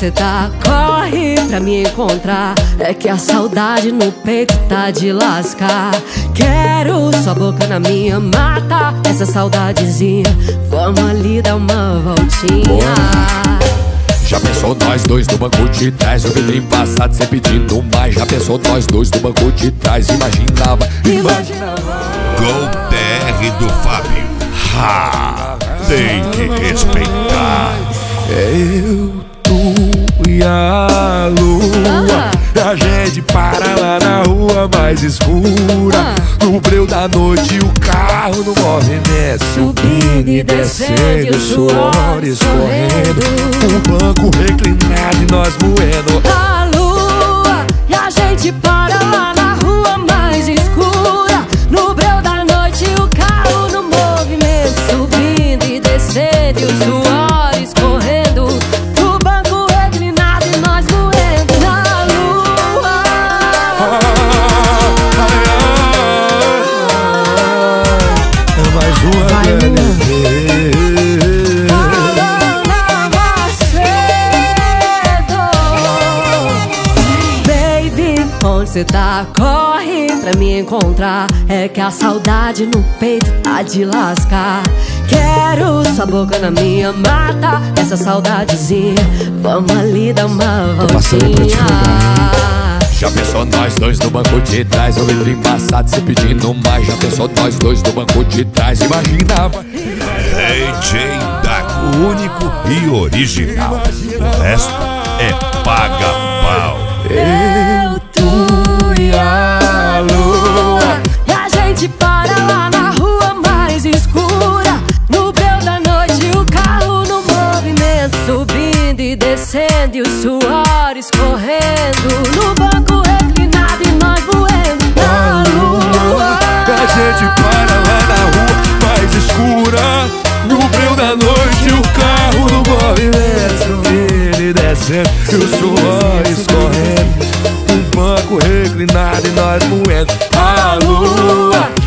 cê tá? Corre pra me encontrar. É que a saudade no peito tá de lascar. Quero sua boca na minha, mata essa saudadezinha. Vamos ali dar uma voltinha. Já pensou nós dois no banco de trás? Eu vi passado cê pedindo mais. Já pensou nós dois no banco de trás? Imaginava. Gol TR do Fábio. Tem que respeitar. Eu, tu e a lua, a gente para lá na rua mais escura. No breu da noite o carro no movimento, subindo e descendo, o suor escorrendo. O banco reclinado e nós moendo a lua, e a gente para lá na rua mais escura. No breu da noite o carro no movimento, subindo e descendo, e o suor escorrendo. O banco reclinado e nós moendo na lua. É mais uma onde cê tá? Corre pra me encontrar. É que a saudade no peito tá de lascar. Quero sua boca na minha, mata essa saudadezinha. Vamos ali dar uma voltinha. Já pensou nós dois no banco de trás? Eu vidro embaçado cê pedindo mais. Já pensou nós dois no banco de trás? Imaginava. DJ Dago, único e original. O resto é paga-pau. Eu, tu e a lua, e a gente para lá na rua mais escura. No breu da noite o carro no movimento, subindo e descendo, e o suor escorrendo. No banco reclinado e nós moendo na lua. A gente para lá na rua mais escura. No breu da noite o carro no movimento, subindo e descendo, e o suor escorrendo. Um banco reclinado e nós moendo a lua.